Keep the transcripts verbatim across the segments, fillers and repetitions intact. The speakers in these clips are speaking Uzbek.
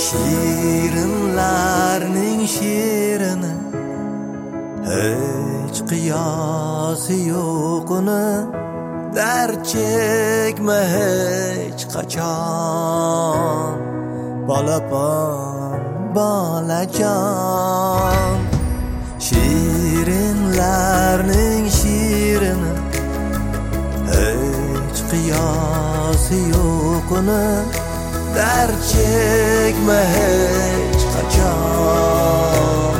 Shirinlarning shirini hech qiyosi yo'q uni, dard chekma hech qachon bolapon bolajon. Shirinlarning shirini hech qiyosi yo'q uni, dard chekma hech qachon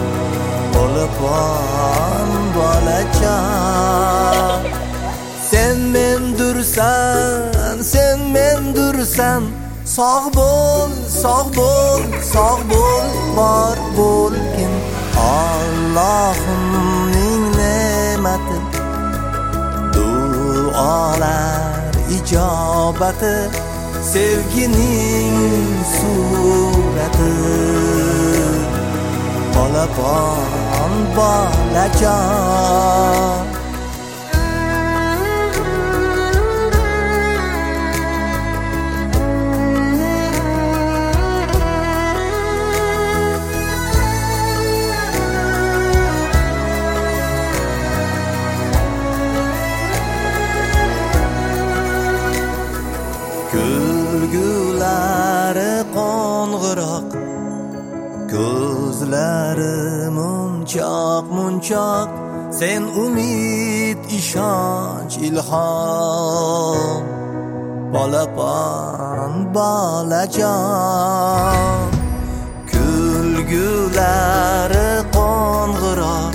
bolapon bolajon. Sen mendursan, sen mendursan, sog' bo'l, sog' bo'l, sog' bo'l, bor bo'lgin Allohimning ne'mati, duolar ijobati, sevgining surati bolapon bolajon. Kulgulari qo'ng'iroq, ko'zlari munchoq munchoq, sen umid, ishonch, ilhom bolapon bolajon. Kulgulari qo'ng'iroq,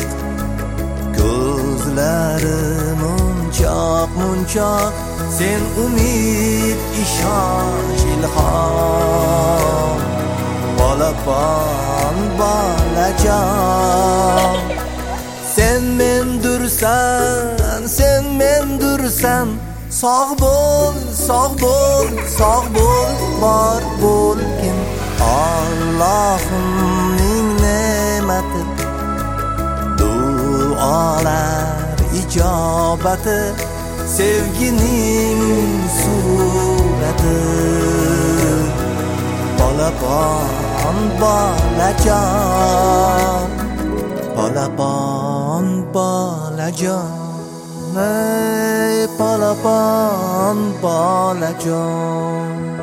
ko'zlari munchoq munchoq, sen umid, ishonch, ilhom bolapon bolajon. Sen mendursan, sen mendursan, sog' bo'l, sog' bo'l, sog' bo'l, bor bo'lgin Allohimning ne'mati, duolar ijobati, sevgining surati bolapon bolajon. Bolapon bolajon, ey bolapon bolajon.